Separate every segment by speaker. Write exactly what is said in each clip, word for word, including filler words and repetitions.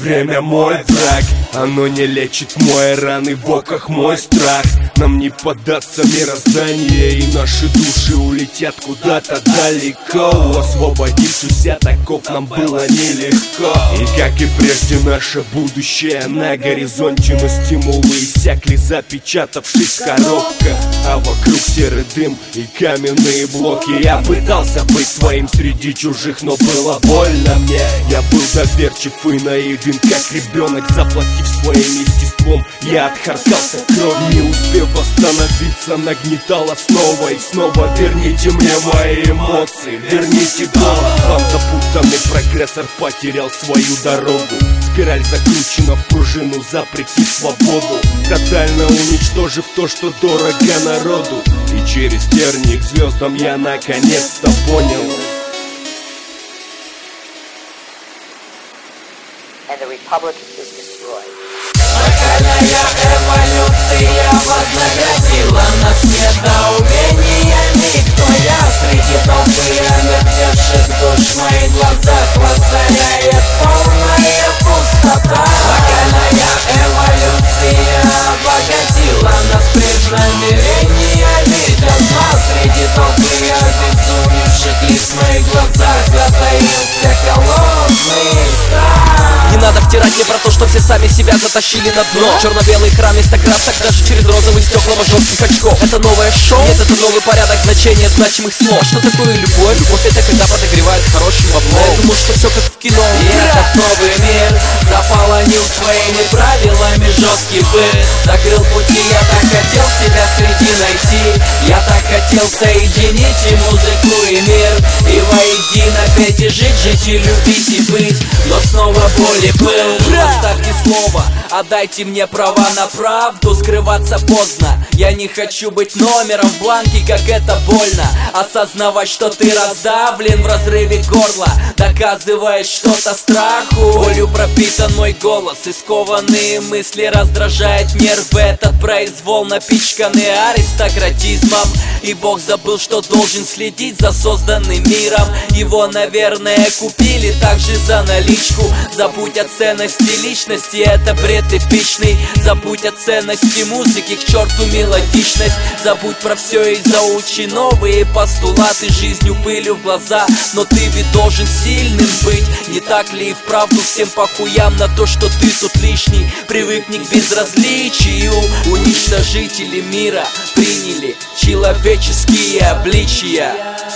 Speaker 1: Время мой враг, оно не лечит мои раны, в оках мой страх. Нам не поддастся мироздание, и наши души улетят куда-то далеко. Освободившись от оков нам было нелегко. И как и прежде наше будущее на горизонте, но стимулы иссякли, запечатавшись в коробках. А вокруг серый дым и каменные блоки. Я пытался быть своим среди чужих, но было больно мне. Я был доверчив и наивен, как ребенок, заплатив своим естеством. Я отхаркался кровью, не успев остановиться, нагнетало снова и снова. Верните мне мои эмоции, верните голос. Вам запутанный прогрессор потерял свою дорогу. Спираль закручена в пружину, запретив свободу, тотально уничтожив то, что дорого народу. И через тернии к звездам я наконец-то понял.
Speaker 2: And the Republic is destroyed.
Speaker 3: Локальная эволюция вознаградила нас недоумениями. Кто я среди толпы омертвевших душ? В моих глазах воцаряет полная пустота. Локальная эволюция обогатила нас преднамерениями. Казна среди толпы обезумевших лиц. В моих глазах затаился холодный страх.
Speaker 4: Не надо втирать мне про то, что все сами себя затащили на дно. Черно-белый храм вместо красок, даже через розовый стекла жестких очков. Это новое шоу? Нет, это новый порядок значения значимых слов. А что такое любовь? Любовь — это когда подогревает хорошим баблом. Я думал, что все как в кино.
Speaker 3: И этот новый мир заполонил своими правилами жесткий быт. Закрыл пути, я так хотел себя среди найти. Я так хотел соединить и музыку, и мир. И воедино петь и жить, жить и любить и быть. Но снова боль и пыл.
Speaker 4: Оставьте слово, отдайте мне права на правду. Скрываться поздно, я не хочу быть номером в бланке, как это больно. Осознавать, что ты раздавлен в разрыве горла, доказываешь что-то страху. Болью пропитан мой голос, и скованные мысли раздражает нервы. Этот произвол напичканный аристократизмом. И Бог забыл, что должен следить за созданным миром. Его, наверное, купили также за наличку. Забудь о ценности личности, это бред эпичный. Забудь о ценности музыки, к черту мелодичность. Забудь про все и заучи новые постулаты. Жизнью пылью в глаза, но ты ведь должен сильным быть. Не так ли и вправду всем похуям на то, что ты тут лишний? Привыкни к безразличию. Уничтожители мира приняли человеческие обличия.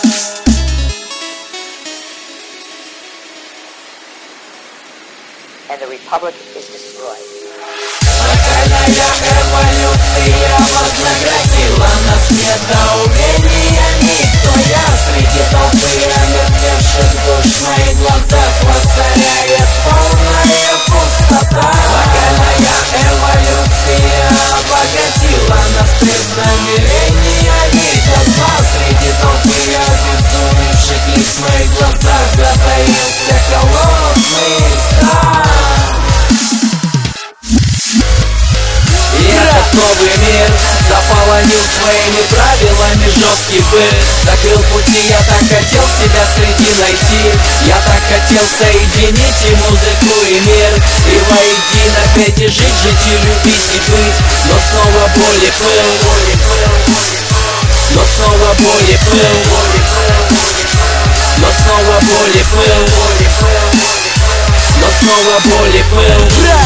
Speaker 2: And the Republic is destroyed.
Speaker 3: Локальная эволюция вознаградила нас недоумениями. Кто я среди толпы омертвевших душ? В моих глазах воцаряет полная пустота. Локальная эволюция обогатила нас преднамерениями. Казна среди толпы обезумевших лиц. В моих глазах затаился холодный страх. Этот новый мир заполонил своими правилами жесткий быт. Закрыл пути, я так хотел себя среди найти. Я так хотел соединить и музыку, и мир. И воедино петь и жить, жить и любить и быть. Но снова боль и пыл. Но снова боль и пыл. Но снова боль и пыл. Но снова боль и пыл.